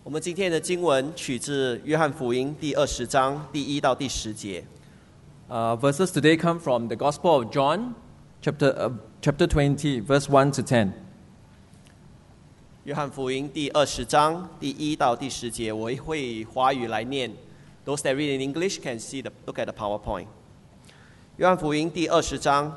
我们今天的经文取自约翰福音第20章第1到第10节。 Verses today come from the Gospel of John, chapter 20, verse 1 to 10. 约翰福音第20章第1到第10节，我会以华语来念。Those that read in English can look at the PowerPoint. 约翰福音第20章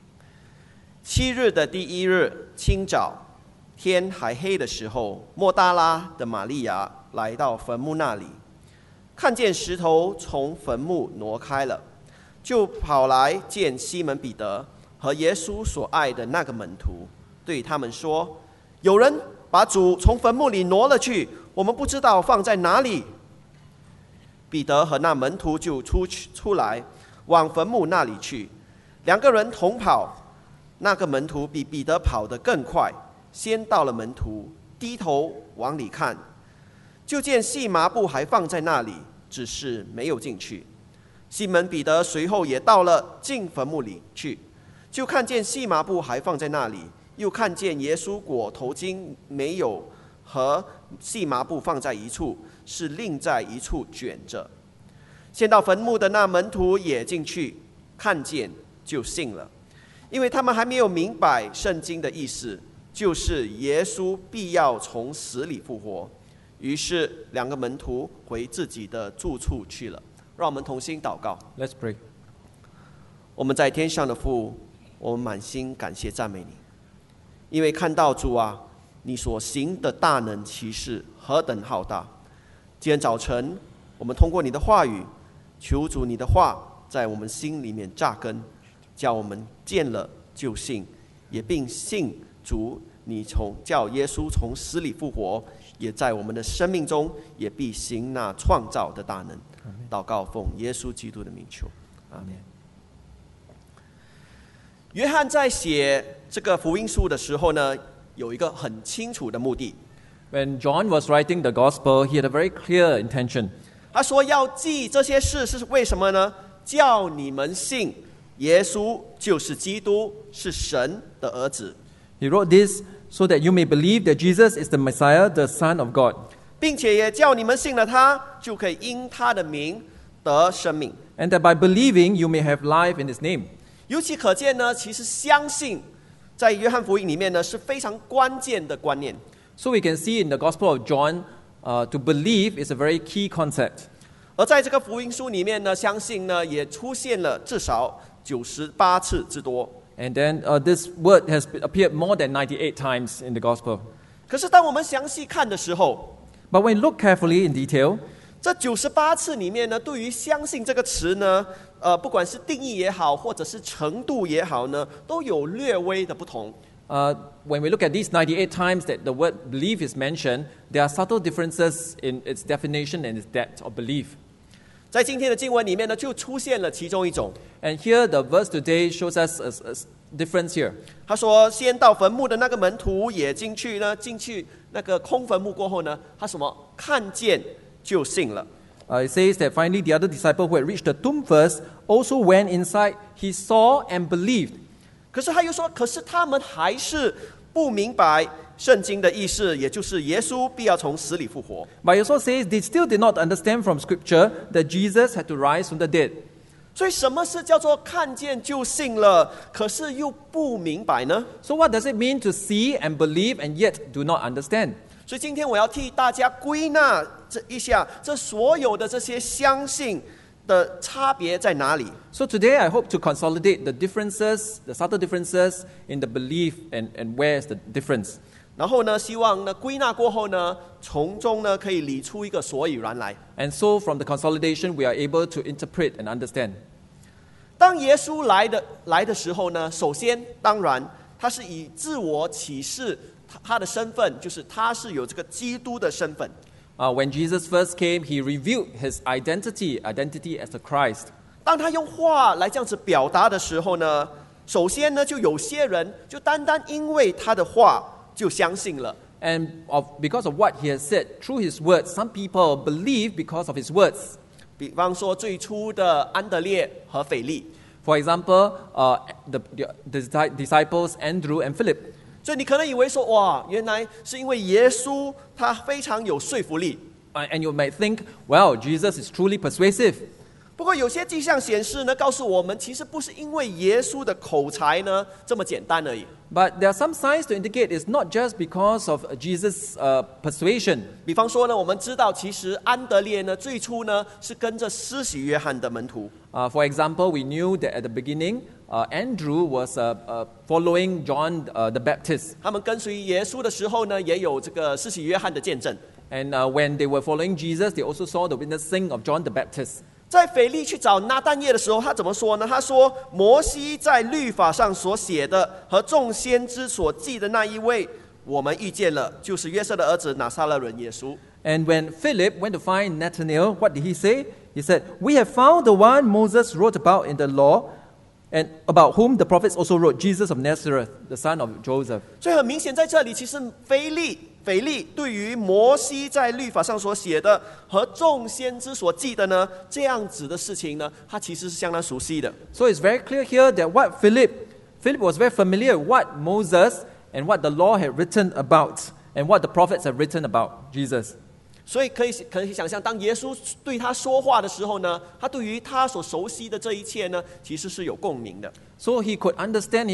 ，7日的第1日清早，天还黑的时候，莫大拉的玛利亚来到坟墓那里，看见石头从坟墓挪开了，就跑来见西门彼得和耶稣所爱的那个门徒，对他们说：有人把主从坟墓里挪了去，我们不知道放在哪里。彼得和那门徒就出来往坟墓那里去，2个人同跑，那个门徒比彼得跑得更快，先到了门徒，低头往里看，就见细麻布还放在那里，只是没有进去。西门彼得随后也到了，进坟墓里去，就看见细麻布还放在那里，又看见耶稣裹头巾没有和细麻布放在一处，是另在一处卷着。先到坟墓的那门徒也进去，看见就信了，因为他们还没有明白圣经的意思，就是耶稣必要从死里复活。于是2个门徒回自己的住处去了。让我们同心祷告。 Let's pray. 我们在天上的父，我们满心感谢赞美你，因为看到主啊，你所行的大能奇事何等浩大。今天早晨我们通过你的话语，求主你的话在我们心里面扎根，叫我们见了就信，也并信主你叫耶稣从死里复活，也在我们的生命中也必行那创造的大能。祷告奉耶稣基督的名求，阿们。约翰在写这个福音书的时候呢，有一个很清楚的目的。 When John was writing the Gospel, he had a very clear intention. 他说要记这些事是为什么呢？叫你们信耶稣就是基督，是神的儿子。 He wrote this so that you may believe that Jesus is the Messiah, the Son of God. 并且也叫你们信了他，就可以因他的名得生命。 And that by believing you may have life in His name. 由此可见呢，其实相信在约翰福音里面呢是非常关键的观念。 So we can see in the Gospel of John, to believe is a very key concept. 而在这个福音书里面呢，相信呢也出现了至少98次之多。 And then this word has appeared more than 98 times in the Gospel. 可是当我们详细看的时候， But when you look carefully in detail, 这98次里面呢，对于相信这个词呢，不管是定义也好，或者是程度也好呢，都有略微的不同。 when we look at these 98 times that the word believe is mentioned, there are subtle differences in its definition and its depth of belief. 在今天的经文里面呢，就出现了其中一种。 And here the verse today shows us a difference here. 他说，先到坟墓的那个门徒也进去那个空坟墓过后呢，他什么看见就信了。 It says that finally the other disciple who had reached the tomb first also went inside. He saw and believed. 可是他又说，可是他们还是不明白圣经的意思，也就是耶稣必要从死里复活。 But it also says they still did not understand from Scripture that Jesus had to rise from the dead. 所以什么是叫做看见就信了，可是又不明白呢？ So what does it mean to see and believe and yet do not understand? 所以今天我要替大家归纳一下，这所有的这些相信的差别在哪里？ So today I hope to consolidate the differences, the subtle differences in the belief and where is the difference. 然后呢，希望呢归纳过后呢，从中呢可以理出一个所以然来。 And so from the consolidation we are able to interpret and understand. 当耶稣来的时候呢，首先当然他是以自我启示他的身份，就是他是有这个基督的身份。 When Jesus first came, he revealed his identity as the Christ. 当他用话来这样子表达的时候呢，首先呢，就有些人就单单因为他的话就相信了。 And because of what he has said through his words, some people believe because of his words. 比方说最初的安德烈和腓力， For example, the disciples Andrew and Philip. 所以你可能以为说，哇，原来是因为耶稣他非常有说服力。 And you might think, well, Jesus is truly persuasive. 不过有些迹象显示呢，告诉我们其实不是因为耶稣的口才呢这么简单而已。 But there are some signs to indicate it's not just because of Jesus' persuasion. 比方说呢，我们知道其实安德烈呢最初呢是跟着施洗约翰的门徒。 For example, we knew that at the beginning, Andrew was following John the Baptist. 他们跟随耶稣的时候呢，也有这个施洗约翰的见证。 And when they were following Jesus, they also saw the witnessing of John the Baptist. 在腓利去找拿但业的时候，他怎么说呢？他说：“摩西在律法上所写的和众先知所记的那一位，我们遇见了，就是约瑟的儿子拿撒勒人耶稣。” And when Philip went to find Nathanael, what did he say? He said, "We have found the one Moses wrote about in the law, and about whom the prophets also wrote, Jesus of Nazareth, the son of Joseph." 所以很明显，在这里其实腓利对于摩西在律法上所写的和众先知所记的呢，这样子的事情呢，他其实是相当熟悉的。 So it's very clear here that what Philip was very familiar with what Moses and what the law had written about, and what the prophets had written about Jesus. 所以可以想象，当耶稣对他说话的时候呢，他对于他所熟悉的这一切呢，其实是有共鸣的。 So he could understand,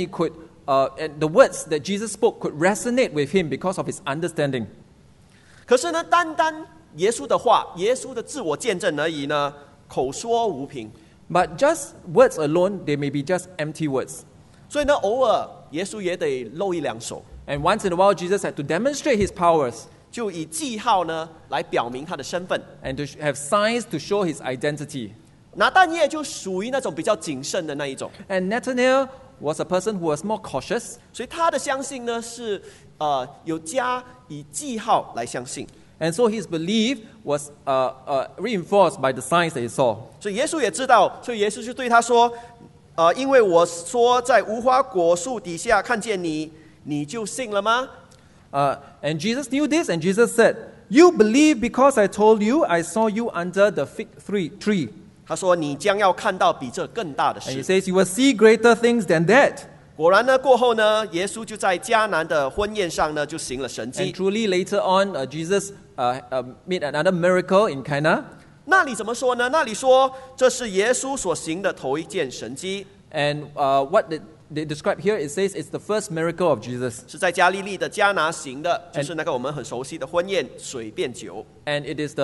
and the words that Jesus spoke could resonate with him because of his understanding. 可是呢，单单耶稣的话，耶稣的自我见证而已呢，口说无凭。 But just words alone, they may be just empty words. 所以呢，偶尔耶稣也得露一两手， And once in a while, Jesus had to demonstrate his powers 就以记号呢来表明他的身份。 and to have signs to show his identity. 拿但业就属于那种比较谨慎的那一种， And Nathanael was a person who was more cautious, 所以他的相信呢是有加以记号来相信。 and so his belief was reinforced by the signs that he saw. 所以耶稣也知道，所以耶稣就对他说：因为我说在无花果树底下看见你，你就信了吗？ And Jesus knew this, and Jesus said, "You believe because I told you I saw you under the fig tree." 他说：你将要看到比这更大的 And he 事。 says, "You will see greater things than that." 果然呢，过后呢，耶稣就在迦南的婚宴上呢，就行了神 And 迹。 truly, later on, Jesus made another miracle in Cana. 那里怎么说呢？那里说这是耶稣所行的头一件神迹， And what they describe here, it says it's the first miracle of Jesus. 是在加利利的迦拿行的，就是那个我们很熟悉的婚宴，水变酒。 And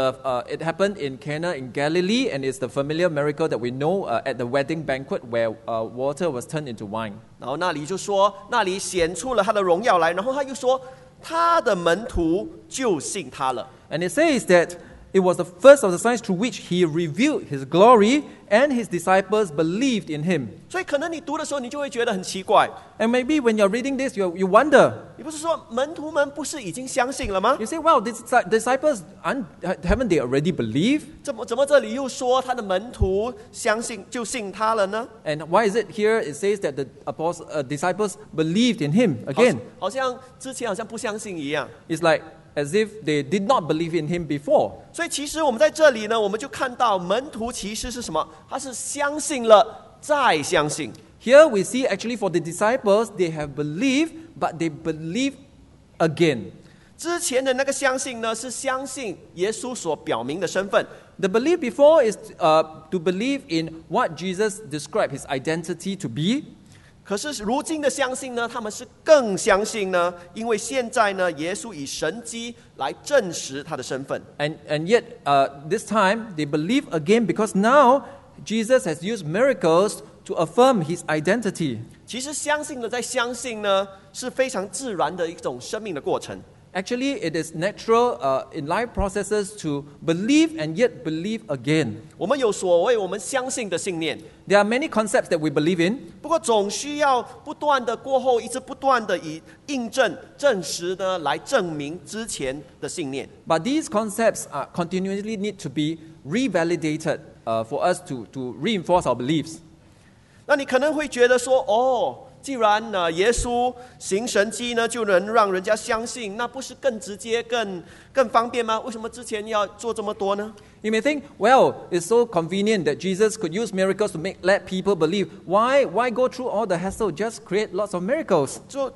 it happened in Cana in Galilee, and it's the familiar miracle that we know at the wedding banquet where water was turned into wine. 然后那里就说，那里显出了他的荣耀来，然后他又说，他的门徒就信他了。 And it says that it was the first of the signs through which he revealed his glory, and his disciples believed in him. 所以可能你读的时候，你就会觉得很奇怪， And maybe when you're reading this, you wonder. 你不是说门徒们不是已经相信了吗？ You say, "Well, these disciples haven't they already believed?" 怎么这里又说他的门徒相信就信他了呢？ And why is it here? It says that the disciples believed in him again. 好像之前好像不相信一样。 It's like as if they did not believe in him before. 所以其实我们在这里呢，我们就看到门徒其实是什么？他是相信了再相信。 Here we see actually for the disciples, they have believed, but they believe again. 之前的那个相信呢，是相信耶稣所表明的身份。 The belief before is to believe in what Jesus described his identity to be. 可是如今的相信呢，他们是更相信呢，因为现在呢，耶稣以神迹来证实他的身份。 And yet, this time, they believe again because now Jesus has used miracles to affirm his identity. 其实相信了再相信呢，是非常自然的一种生命的过程。 Actually, it is natural in life processes to believe and yet believe again. 我们有所谓我们相信的信念， There are many concepts that we believe in, 不过总需要不断的过后，一直不断的以印证、证实呢，来证明之前的信念。 but these concepts continually need to be revalidated for us to reinforce our beliefs. 那你可能会觉得说，哦，既然耶稣行神迹呢，就能让人家相信，那不是更直接、更方便吗？为什么之前要做这么多呢？ You may think, well, it's so convenient that Jesus could use miracles to let people believe. Why go through all the hassle? Just create lots of miracles. 就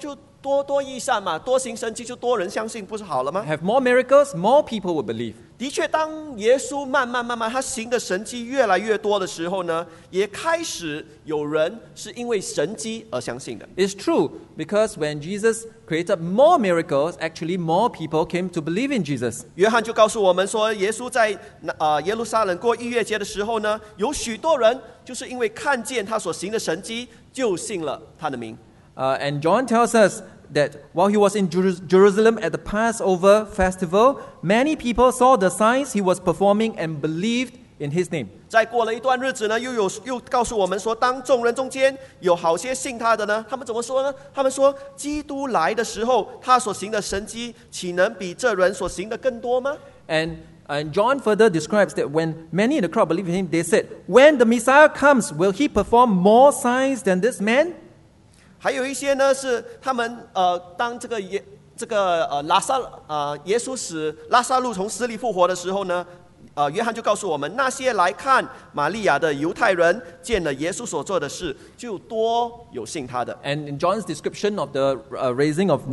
多益善嘛，多行神迹就多人相信，不是好了吗？ Have more miracles, more people will believe. 的确，当耶稣慢慢他行的神迹越来越多的时候呢，也开始有人是因为神迹而相信的。 It's true, because when Jesus created more miracles, actually more people came to believe in Jesus. 约翰就告诉我们说，耶稣在耶路撒冷过逾越节的时候呢，有许多人就是因为看见他所行的神迹，就信了他的名。 And John tells us that while he was in Jerusalem at the Passover festival, many people saw the signs he was performing and believed in his name. 再过了一段日子呢，又告诉我们说，当众人中间有好些信他的呢，他们怎么说呢？他们说，基督来的时候，他所行的神迹，岂能比这人所行的更多吗？ And John further describes that when many in the crowd believed in him, they said, "When the Messiah comes, will he perform more signs than this man?" 还有一些呢，是他们当耶稣使拉撒路从死里复活的时候呢，约翰就告诉我们，那些来看玛利亚的犹太人见了耶稣所做的事，就多有信他的。 And in John's description of the raising of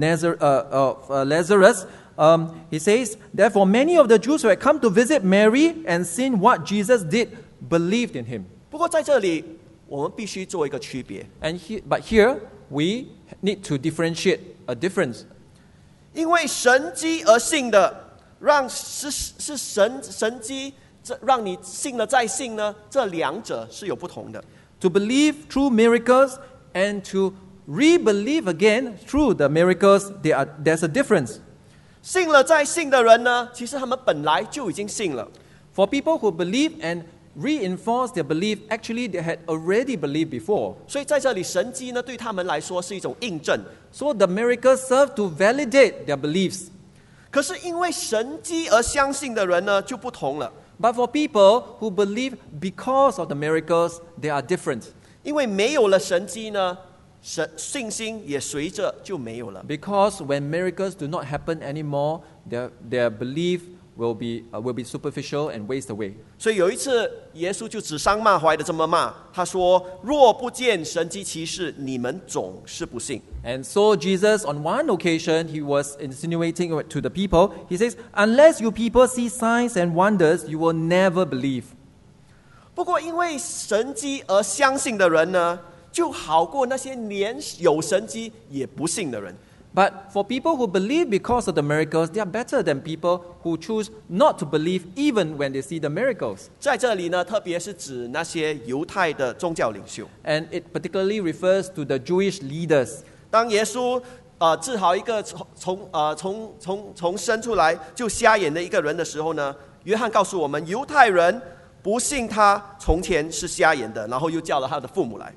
Lazarus, he says, "Therefore many of the Jews who had come to visit Mary and seen what Jesus did believed in him." 不过在这里，我们必须做一个区别， But here we need to differentiate a difference. 因为神迹而信的，是神迹，让你信了再信呢，这两者是有不同的。 To believe through miracles and to re-believe again through the miracles, there's a difference. 信了再信的人呢，其实他们本来就已经信了。 For people who believe and reinforce their belief, actually they had already believed before. 所以在这里，神迹呢对他们来说是一种印证。 So the miracles serve to validate their beliefs. 可是因为神迹而相信的人呢就不同了， But for people who believe because of the miracles, they are different. 因为没有了神迹呢，信心也随着就没有了。 Because when miracles do not happen anymore, their belief will be superficial and waste away. 所以有一次，耶稣就指桑骂槐的这么骂，他说：“若不见神迹奇事，你们总是不信。” And so Jesus, on one occasion, he was insinuating to the people, he says, "Unless you people see signs and wonders, you will never believe." 不过因为神迹而相信的人呢，就好过那些连有神迹也不信的人。 But for people who believe because of the miracles, they are better than people who choose not to believe even when they see the miracles. 在这里呢，特别是指那些犹太的宗教领袖。 And it particularly refers to the Jewish leaders. 当耶稣治好一个从生出来就瞎眼的一个人的时候呢，约翰告诉我们，犹太人不信他从前是瞎眼的，然后又叫了他的父母来。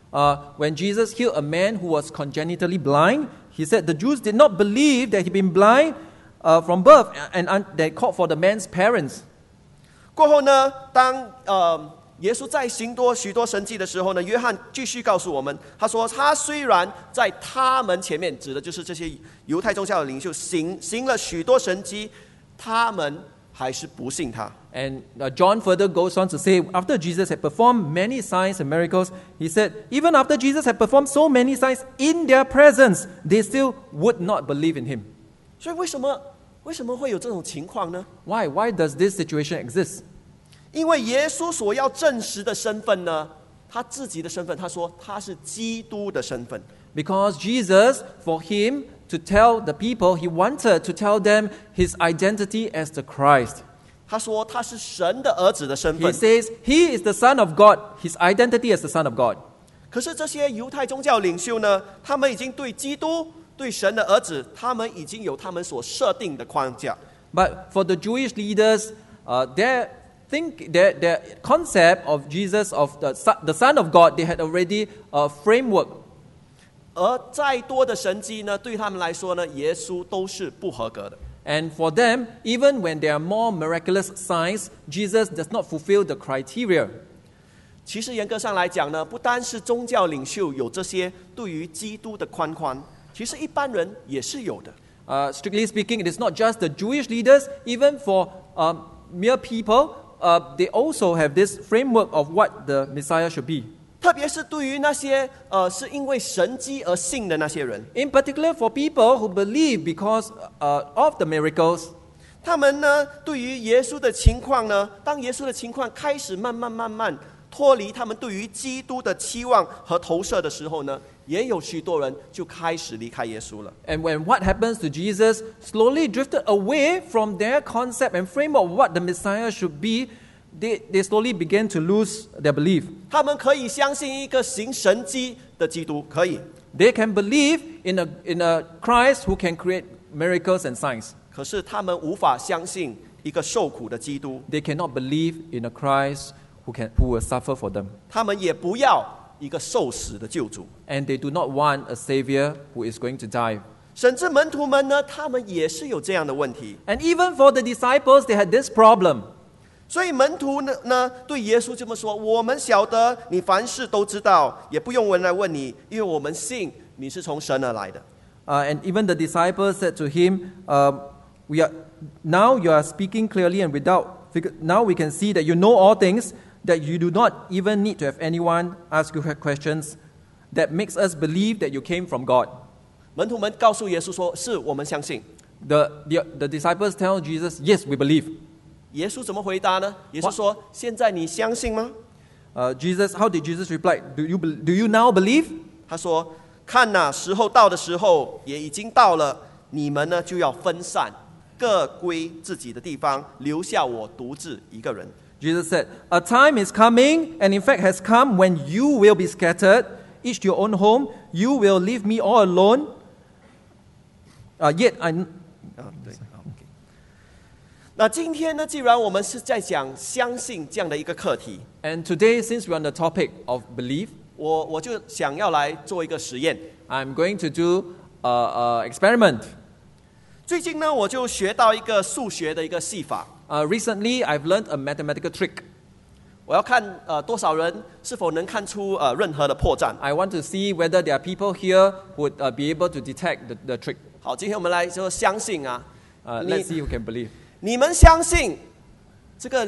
When Jesus healed a man who was congenitally blind, he said the Jews did not believe that he'd been blind from birth, and they called for the man's parents. 过后呢，当耶稣在行许多神迹的时候呢，约翰继续告诉我们，他说他虽然在他们前面，指的就是这些犹太宗教的领袖行了许多神迹，他们还是不信他。 And John further goes on to say, after Jesus had performed many signs and miracles, he said, even after Jesus had performed so many signs in their presence, they still would not believe in him. 所以为什么会有这种情况呢？ Why? Why does this situation exist? 因为耶稣所要证实的身份呢，他自己的身份，他说他是基督的身份。 Because Jesus, for him to tell the people, he wanted to tell them his identity as the Christ. 他说他是神的儿子的身 He 份。 says he is the Son of God, his identity as the Son of God. 可是这些犹太宗教领袖呢，他们已经对基督、对神的儿子，他们已经有他们所设定的框架。 But for the Jewish leaders, their concept of Jesus, of the Son of God, they had already a framework. 而再多的神迹呢，对他们来说呢，耶稣都是不合格的。 And for them, even when there are more miraculous signs, Jesus does not fulfill the criteria. 其实严格上来讲呢，不单是宗教领袖有这些对于基督的框框，其实一般人也是有的。 Strictly speaking, it is not just the Jewish leaders, even for mere people, they also have this framework of what the Messiah should be. 特别是对于那些是因为神迹而信的那些人， In particular, for people who believe because of the miracles, 他们呢对于耶稣的情况呢，当耶稣的情况开始慢慢脱离他们对于基督的期望和投射的时候呢，也有许多人就开始离开耶稣了。 and when what happens to Jesus slowly drifted away from their concept and frame of what the Messiah should be, they slowly began to lose their belief. 他们可以相信一个行神迹的基督，可以， They can believe in a Christ who can create miracles and signs. 可是他们无法相信一个受苦的基督， They cannot believe in a Christ who will suffer for them. 他们也不要一个受死的救主。 And they do not want a Savior who is going to die. 甚至门徒们呢，他们也是有这样的问题。 And even for the disciples, they had this problem. 所以门徒呢对耶稣这么说：“我们晓得你凡事都知道，也不用人来问你，因为我们信你是从神而来的。” And even the disciples said to him, now you are speaking clearly and now we can see that you know all things, that you do not even need to have anyone ask you questions. That makes us believe that you came from God. 门徒们告诉耶稣说：“是我们相信。” The disciples tell Jesus, yes, we believe. 耶稣怎么回答呢？耶稣说：“现在你相信吗？” How did Jesus reply? Do you now believe? 他说：“看哪，时候到的时候也已经到了，你们呢就要分散，各归自己的地方，留下我独自一个人。” Jesus said, a time is coming, and in fact has come, when you will be scattered, each to your own home. You will leave me all alone. Yet I... 对。那今天呢，既然我们是在讲相信这样的一个课题， And today, since we're on the topic of belief, 我就想要来做一个实验。 I'm going to do an experiment. 最近呢，我就学到一个数学的一个戏法， Recently, I've learned a mathematical trick. 我要看多少人是否能看出任何的破绽。 I want to see whether there are people here who would be able to detect the trick. 好，今天我们来说相信啊， Let's see who can believe. 你们相信这个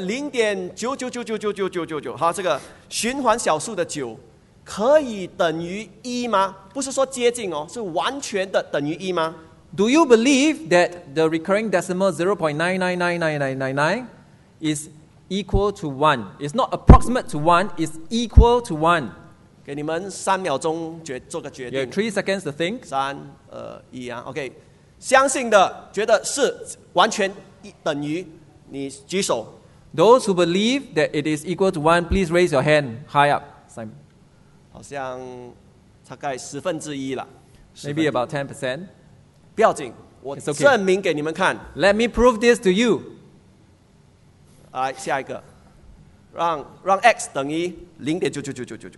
0.999999999哈，这个循环小数的9可以等于1吗？不是说接近哦，是完全的等于1吗？ Do you believe that the recurring decimal 0.999999 is equal to 1? It's not approximate to 1, it's equal to 1. 给你们3秒钟做个决 You have 定。 3 seconds to think. 3、2、1啊 ，OK， 相信的觉得是完全等于，你举手。 Those who believe that it is equal to 1, please raise your hand high up. Simon. 好像大概1/10了， Maybe about 10%. 不要紧，我 It's okay. 证明给你们看。 Let me prove this to you. 来下一个，让 x 等于0.99999。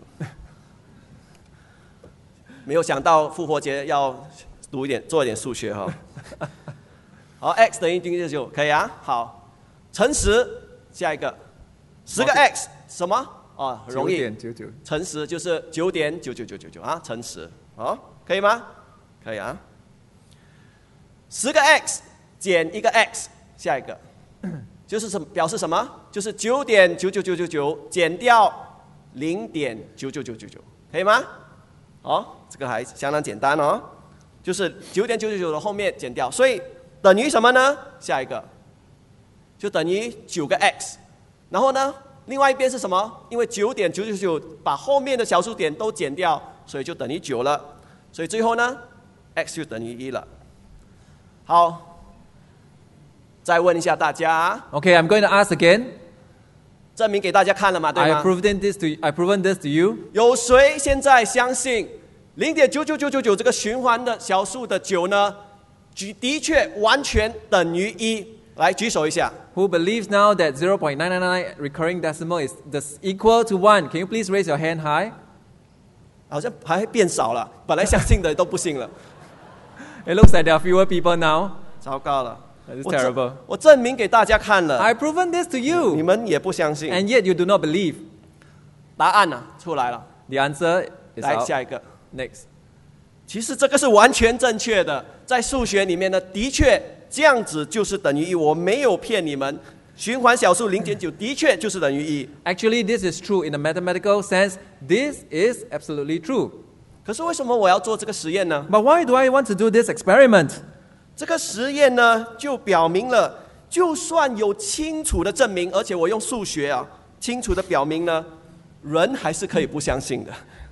没有想到复活节要做一点数学哈。好 ，x 等于0.999，可以啊。好，乘10，下一个，10个 x 什么？哦，很容易。 9.99. 乘10就是9.99999啊，乘10，好，可以吗？可以啊。10个 x 减1个 x， 下一个就是表示什么？就是9.99999减掉0.99999，可以吗？好，这个还相当简单哦，就是9.999的后面减掉，所以等于什么呢？下一个就等于9个 x， 然后呢？另外一边是什么？因为9.999把后面的小数点都减掉，所以就等于9了。所以最后呢 ，x 就等于1了。好，再问一下大家， Okay, I'm going to ask again. 证明给大家看了嘛，对 I 吗 have？proven this to you. 有谁现在相信0.99999这个循环的小数的9呢？的确完全等于1。来举手一下。 Who believes now that 0.999 recurring decimal is equal to 1? Can you please raise your hand high? 好像还变少了，本来相信的都不信了， It looks like there are fewer people now. 糟糕了。 That is terrible. 我证明给大家看了， I've proven this to 你 you. 们也不相信。 And yet you do not believe. 答案呢、出来了， The answer is 来 out. 下一个。 Next. 其实这个是完全正确的，在数学里面呢，的确这样子就是等于1，我没有骗你们。 循环小数0.9的确就是等于1。 Actually, this is true in a mathematical sense. This is absolutely true. 可是为什么我要做这个实验呢？ But why do I want to do this experiment? 这个实验呢，就表明了，就算有清楚的证明，而且我用数学清楚的表明呢，人还是可以不相信的。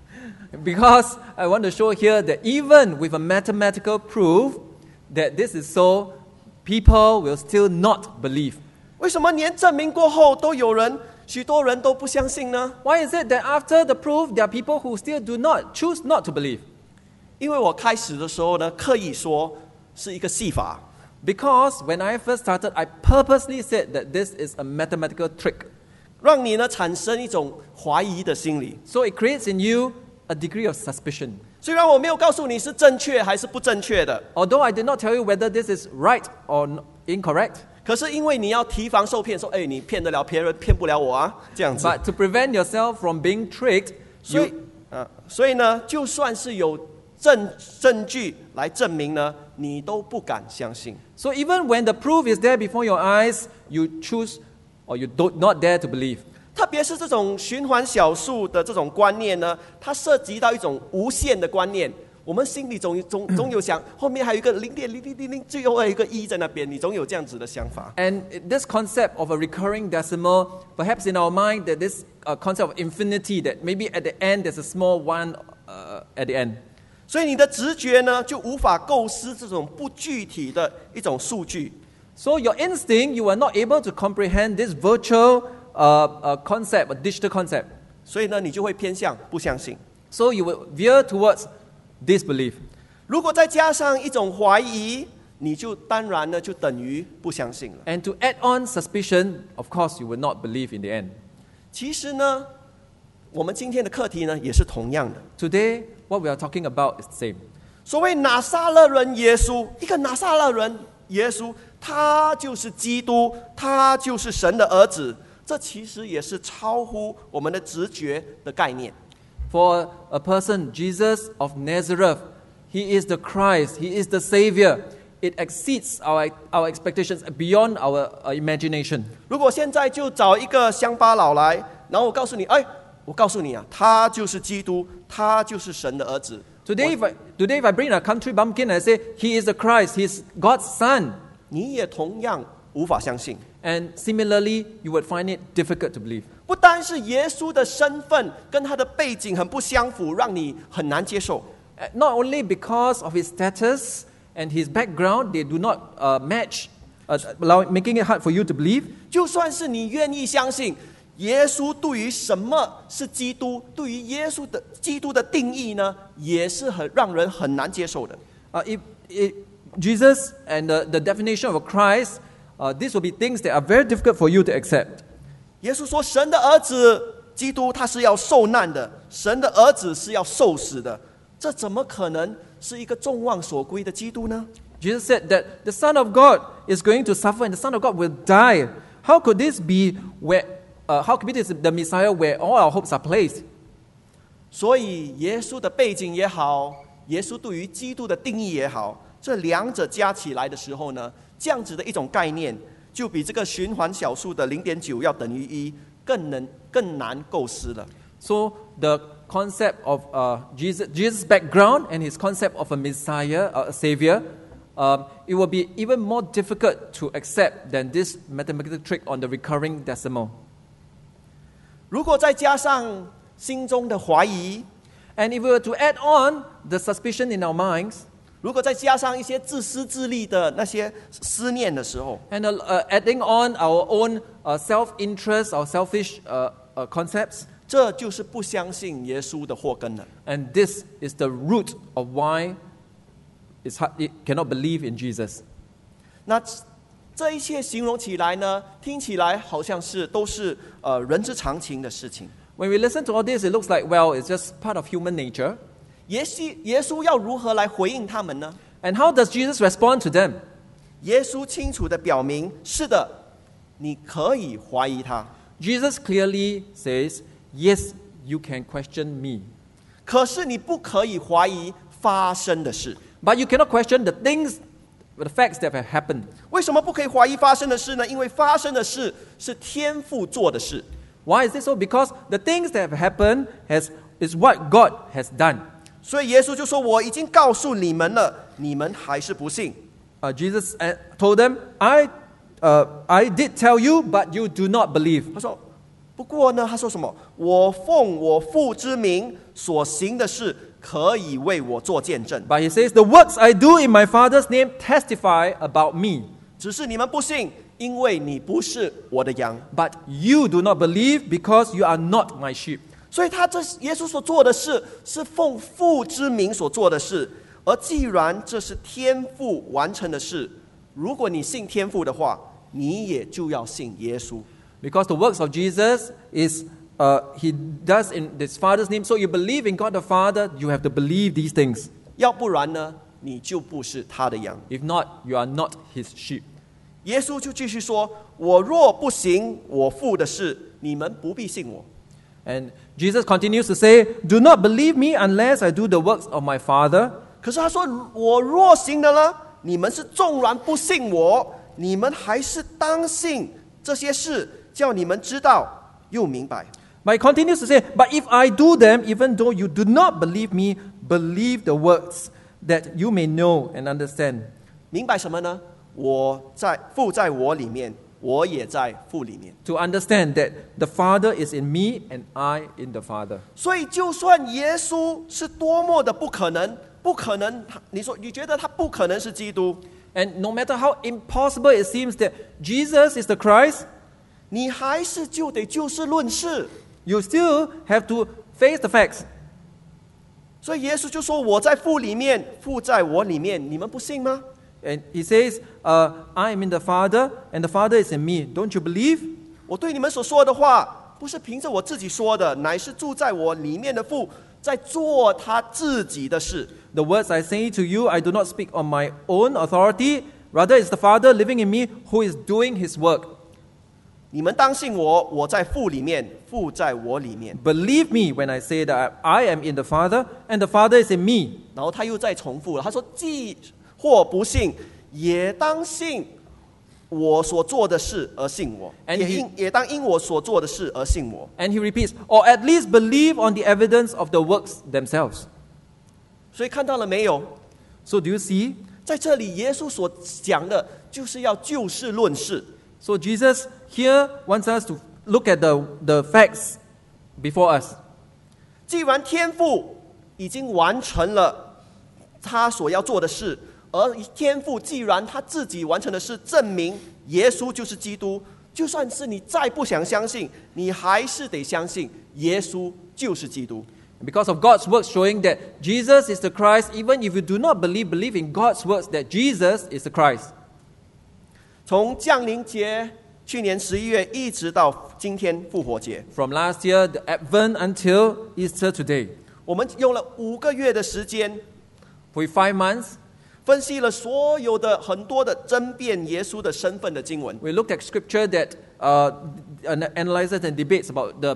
Because I want to show here that even with a mathematical proof that this is so, people will still not believe. 为什么连证明过后都有许多人都不相信呢？ Why is it that after the proof, there are people who still choose not to believe? 因为我开始的时候呢，刻意说是一个戏法， Because when I first started, I purposely said that this is a mathematical trick. 让你呢产生一种怀疑的心理。 So it creates in you a degree of suspicion. 虽然我没有告诉你是正确还是不正确的， Although I did not tell you whether this is right or incorrect, 可是因为你要提防受骗，说你骗得了别人，骗不了我啊，这样子。 but to prevent yourself from being tricked, 所以呢，就算是有证据来证明呢，你都不敢相信。 so even when the proof is there before your eyes, you choose or you do not dare to believe. 特别是这种循环小数的这种观念呢，它涉及到一种无限的观念。我们心里总有想，后面还有一个0.0000，最后还有一个1在那边，你总有这样子的想法。 And this concept of a recurring decimal, perhaps in our mind, that this concept of infinity, that maybe at the end there's a small one at the end. 所以你的直觉呢，就无法构思这种不具体的一种数据。 So your instinct, you are not able to comprehend this virtual concept, a digital concept. 所以呢，你就会偏向不相信。 So you will veer towards disbelief. 如果再加上一种怀疑，你就当然呢就等于不相信了。 And to add on suspicion, of course, you will not believe in the end. 其实呢，我们今天的课题呢也是同样的。 Today, what we are talking about is the same. 所谓拿撒勒人耶稣，一个拿撒勒人耶稣，他就是基督，他就是神的儿子。这其实也是超乎我们的直觉的概念。 For a person, Jesus of Nazareth, he is the Christ, he is the Savior. It exceeds our expectations beyond our imagination. 如果现在就找一个乡巴佬来，然后我告诉你啊，他就是基督，他就是神的儿子。 Today, if I bring a country bumpkin and I say, he is the Christ, he is God's son, 你也同样无法相信。 and similarly, you would find it difficult to believe. 不单是耶稣的身份跟他的背景很不相符，让你很难接受。 Not only because of his status and his background, they do not match, making it hard for you to believe. 就算是你愿意相信耶稣对于什么是基督，对于基督的定义呢，也是让人很难接受的。 If Jesus and the definition of Christ, these will be things that are very difficult for you to accept. 耶稣说，神的儿子基督他是要受难的，神的儿子是要受死的，这怎么可能是一个众望所归的基督呢？ Jesus said that the Son of God is going to suffer and the Son of God will die. How could this be how could this be the Messiah where all our hopes are placed? 所以耶稣的背景也好，耶稣对于基督的定义也好，这两者加起来的时候呢，这样子的一种概念，就比这个循环小数的0.9要等于1更难构思了。 So the concept of Jesus' background and his concept of a Messiah, a Savior, it will be even more difficult to accept than this mathematical trick on the recurring decimal. 如果再加上心中的怀疑， And if we were to add on the suspicion in our minds, 如果再加上一些自私自利的那些思念的时候， and adding on our own self-interest, our selfish concepts, 这就是不相信耶稣的祸根了。 and this is the root of why it cannot believe in Jesus. 那这一切形容起来呢，听起来好像都是人之常情的事情。 When we listen to all this, it looks like, well, it's just part of human nature. 耶稣要如何来回应他们呢？ And how does Jesus respond to them? 耶稣清楚地表明，是的，你可以怀疑他， Jesus clearly says, yes, you can question me. 可是你不可以怀疑发生的事。 But you cannot question the things the facts that have happened. 为什么不可以怀疑发生的事呢？因为发生的事是天父做的事。 Why is this so? Because the things that have happened is what God has done. 所以耶稣就说：“我已经告诉你们了，你们还是不信。” Jesus told them, I did tell you, but you do not believe. 他说：“不过呢，他说什么？我奉我父之名所行的事，可以为我做见证。 But he says, the works I do in my Father's name testify about me. 只是你们不信，因为你不是我的羊。 But you do not believe because you are not my sheep. ” 所以耶稣所做的事是奉父之名所做的事，而既然这是天父完成的事，如果你信天父的话，你也就要信耶稣。 Because the works of Jesus is he does in his Father's name. So you believe in God the Father, you have to believe these things. 要不然呢，你就不是他的羊。 If not, you are not his sheep. 耶稣就继续说：“我若不行我父的事，你们不必信我。” And Jesus continues to say, do not believe me unless I do the works of my Father. 可是他说：“我若行的呢，你们是纵然不信我，你们还是当信这些事，叫你们知道又明白。” But he continues to say, but if I do them, even though you do not believe me, believe the works, that you may know and understand. 明白什么呢？父在我里面，我也在父里面。 To understand that the Father is in me and I in the Father. 所以，就算耶稣是多么的不可能，你觉得他不可能是基督， And no matter how impossible it seems that Jesus is the Christ, 你还是就得就事论事。 you still have to face the facts. 所以耶稣就说：“我在父里面，父在我里面，你们不信吗？” And he says, I am in the Father and the Father is in me. Don't you believe? 我对你们所说的话，不是凭着我自己说的，乃是住在我里面的父在做他自己的事。 The words I say to you, I do not speak on my own authority. Rather, it's the Father living in me who is doing his work. 你们当信我，我在父里面，父在我里面。 Believe me when I say that I am in the Father and the Father is in me. 然后他又再重复了，他说：“既或不信，也当信我所做的事而信我， And 也当因我所做的事而信我。” And he repeats, or at least believe on the evidence of the works themselves. 所以看到了没有？ So do you see? 在这里，耶稣所讲的就是要就事论事。 So Jesus here wants us to look at the facts before us. 既然天父已经完成了他所要做的事，而天父既然他自己完成的事，证明耶稣就是基督，就算是你再不想相信，你还是得相信耶稣就是基督。 Because of God's works showing that Jesus is the Christ, even if you do not believe in God's works that Jesus is the Christ. 从降临节去年11月一直到今天复活节， From last year, the Advent until Easter today. 我们用了5个月的时间， For 5 months, 分析了所有的很多的争辩耶稣的身份的经文。 we looked at scripture that analyzes and debates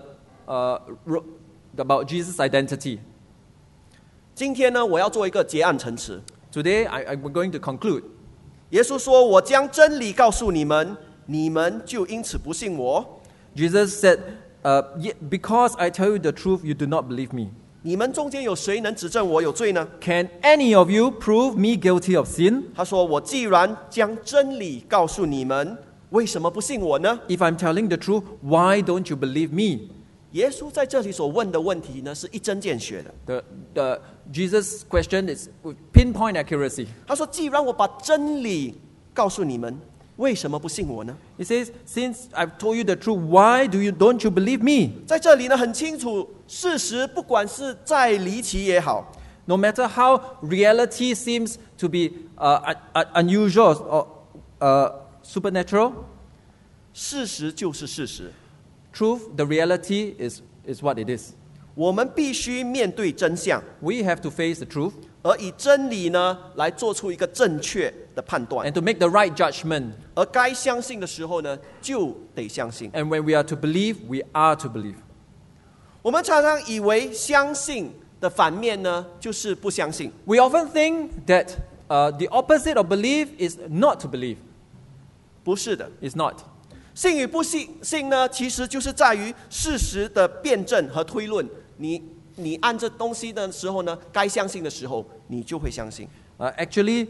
about Jesus' identity. 今天呢，我要做一个结案陈词。 Today, I'm going to conclude. 耶稣说：“我将真理告诉你们，你们就因此不信我。 Jesus said, because I tell you the truth, you do not believe me. 你们中间有谁能指证我有罪呢？” Can any of you prove me guilty of sin? 他说：“我既然将真理告诉你们，为什么不信我呢 If I'm telling the truth, why don't you believe me?？” 耶稣在这里所问的问题呢，是一针见血的。 The Jesus' question is with pinpoint accuracy. 他说：“既然我把真理告诉你们，为什么不信我呢 He says, since I've told you the truth, why don't you believe me?？” 在这里呢，很清楚，事实不管是再离奇也好， No matter how reality seems to be unusual or supernatural, 事实就是事实。 truth, the reality is what it is. 我们必须面对真相， We have to face the truth 而以真理呢来做出一个正确的判断。 and to make the right judgment. 而该相信的时候呢，就得相信。 And when we are to believe, we are to believe. 我们常常以为相信的反面呢，就是不相信。 We often think that the opposite of belief is not to believe. 不是的。 It's not. 信与不信呢，其实就是在于事实的辩证和推论。你按这东西的时候呢，该相信的时候，你就会相信。 Actually,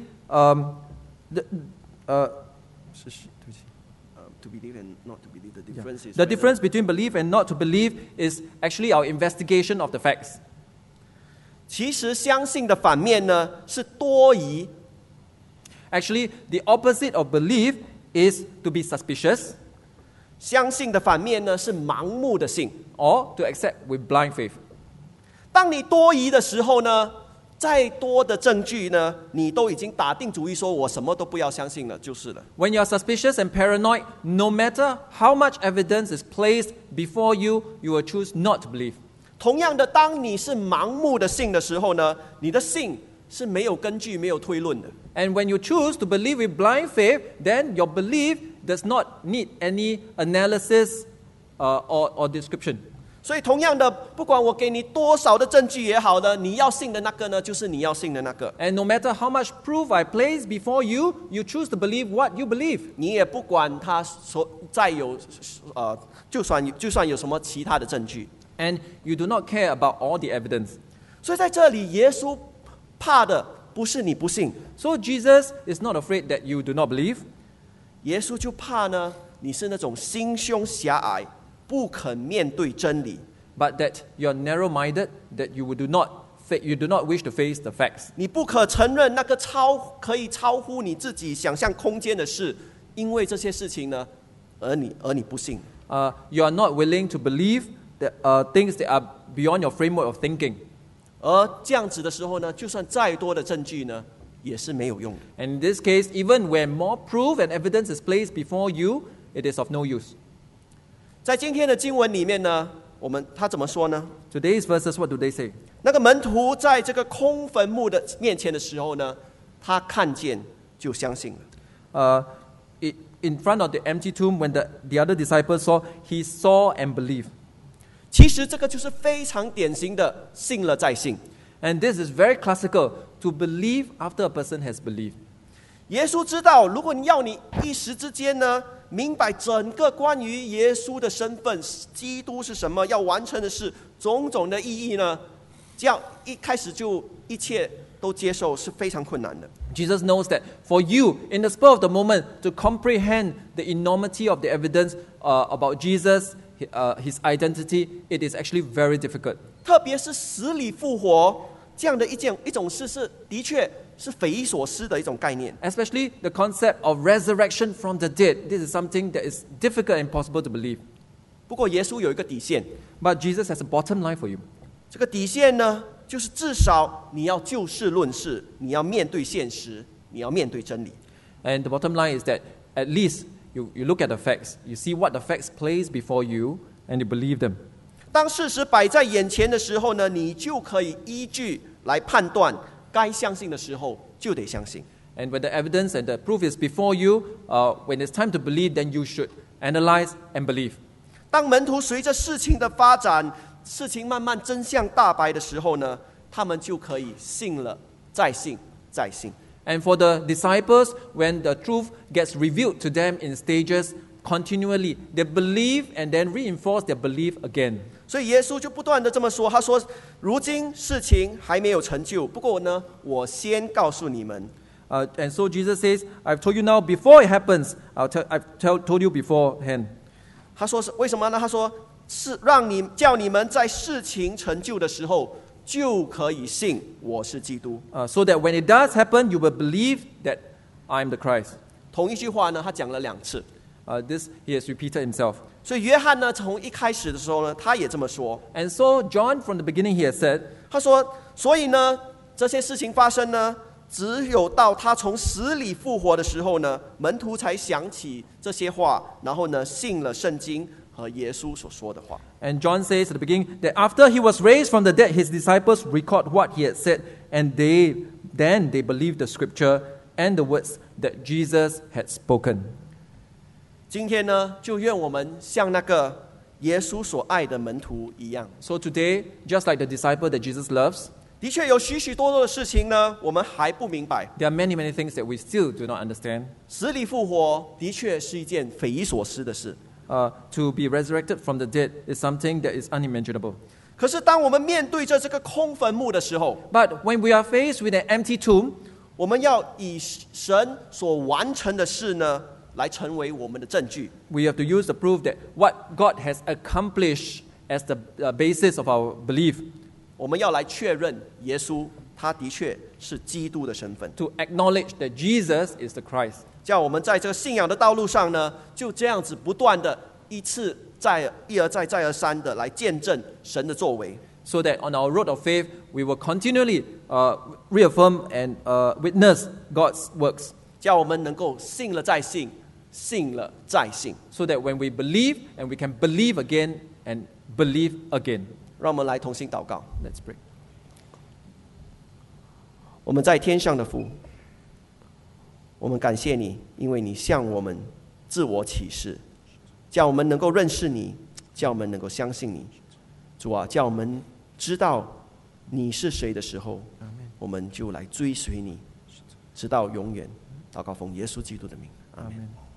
To believe and not to believe, the difference is the difference between belief and not to believe is actually our investigation of the facts. 其实相信的反面呢是多疑， Actually, the opposite of belief is to be suspicious 相信的反面呢是盲目的信。 or to accept with blind faith. 当你多疑的时候呢，再多的证据呢，你都已经打定主意说我什么都不要相信了，就是了。 When you are suspicious and paranoid, no matter how much evidence is placed before you, you will choose not to believe. 同样的，当你是盲目的信的时候呢，你的信是没有根据、没有推论的。 And when you choose to believe with blind faith, then your belief does not need any analysis or description. 所以，同样的，不管我给你多少的证据也好呢，你要信的那个呢，就是你要信的那个。 And no matter how much proof I place before you, you choose to believe what you believe. 你也不管他再有就算有什么其他的证据。 And you do not care about all the evidence. 所以在这里，耶稣怕的不是你不信， So Jesus is not afraid that you do not believe. 耶稣就怕呢，你是那种心胸狭隘，不肯面对真理。 But that you are narrow-minded, that you do not wish to face the facts. 你不可承认那个可以超乎你自己想象空间的事，因为这些事情呢，而你不信。 You are not willing to believe that, things that are beyond your framework of thinking. 而这样子的时候呢，就算再多的证据呢，也是没有用的。 And in this case, even when more proof and evidence is placed before you, it is of no use. 在今天的经文里面呢，他怎么说呢？ Today's verses, what do they say? 那个门徒在这个空坟墓的面前的时候呢，他看见就相信了。 In front of the empty tomb, when the other disciples saw, he saw and believed. 其实这个就是非常典型的信了再信。 And this is very classical, to believe after a person has believed. 耶稣知道，如果要你一时之间呢，明白整个关于耶稣的身份、基督是什么，要完成的事，种种的意义呢，这样一开始就一切都接受是非常困难的。 Jesus knows that for you, in the spur of the moment, to comprehend the enormity of the evidence about Jesus, his identity, it is actually very difficult. 特别是死里复活这样的一种事，是的确是匪夷所思的一种概念。 Especially the concept of resurrection from the dead. This is something that is difficult and impossible to believe. 不过耶稣有一个底线， But Jesus has a bottom line for you. 这个底线呢，就是至少你要就事论事，你要面对现实，你要面对真理。 And the bottom line is that at least you look at the facts. You see what the facts place before you and you believe them. 当事实摆在眼前的时候呢，你就可以依据来判断，该相信的时候就得相信。 And when the evidence and the proof is before you, when it's time to believe, then you should analyze and believe. 当门徒随着事情的发展，事情慢慢真相大白的时候呢，他们就可以信了，再信，再信。 And for the disciples, when the truth gets revealed to them in stages continually, they believe and then reinforce their belief again. 所以耶稣就不断的这么说，他说：“如今事情还没有成就，不过呢，我先告诉你们。” And so Jesus says, I've told you now before it happens. I've told you beforehand. 他说是为什么呢？他说是叫你们在事情成就的时候，就可以信我是基督。 So that when it does happen, you will believe that I am the Christ. 同一句话呢，他讲了2次。 This he has repeated himself. 所以约翰呢，从一开始的时候呢，他也这么说。 And so John, from the beginning, he has said, 他说，所以呢，这些事情发生呢，只有到他从死里复活的时候呢，门徒才想起这些话，然后呢，信了圣经和耶稣所说的话。 and John says at the beginning that after he was raised from the dead, his disciples record what he had said, and then they believed the scripture and the words that Jesus had spoken. 今天呢，就愿我们像那个耶稣所爱的门徒一样， So today, just like the disciple that Jesus loves, 的确有许许多多的事情呢，我们还不明白。 There are many, many things that we still do not understand. 死里复活的确是一件匪夷所思的事。 To be resurrected from the dead is something that is unimaginable. 可是当我们面对着这个空坟墓的时候， But when we are faced with an empty tomb, 我们要以神所完成的事呢，来成为我们的证据。 we have to use the proof that what God has accomplished as the basis of our belief, 我们要来确认耶稣他的确是基督的身份， to acknowledge that Jesus is the Christ. 叫我们在这个信仰的道路上呢，就这样子不断的一而再再而三的来见证神的作为。 So that on our road of faith, we will continually reaffirm and witness God's works. 叫我们能够信了再信，信了再信。 So that when we believe, and we can believe again and believe again. 让我们来同心祷告。 Let's pray. 我们在天上的父，我们感谢你，因为你向我们自我启示，叫我们能够认识你，叫我们能够相信你。主啊，叫我们知道你是谁的时候，我们就来追随你，直到永远。祷告奉耶稣基督的名，阿们。